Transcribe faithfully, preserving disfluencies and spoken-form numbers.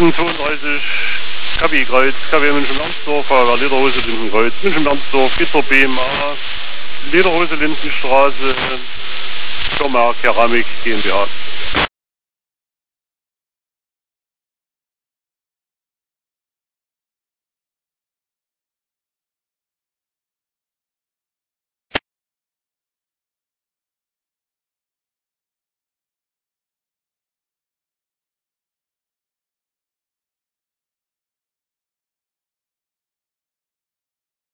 zweiunddreißig, Kaffeekreuz, Kaffee München-Bernsdorf, Feuerwehr Lederhose Lindenkreuz, München-Bernsdorf, Gitter B M A, Lederhose Lindenstraße, Firma Keramik GmbH.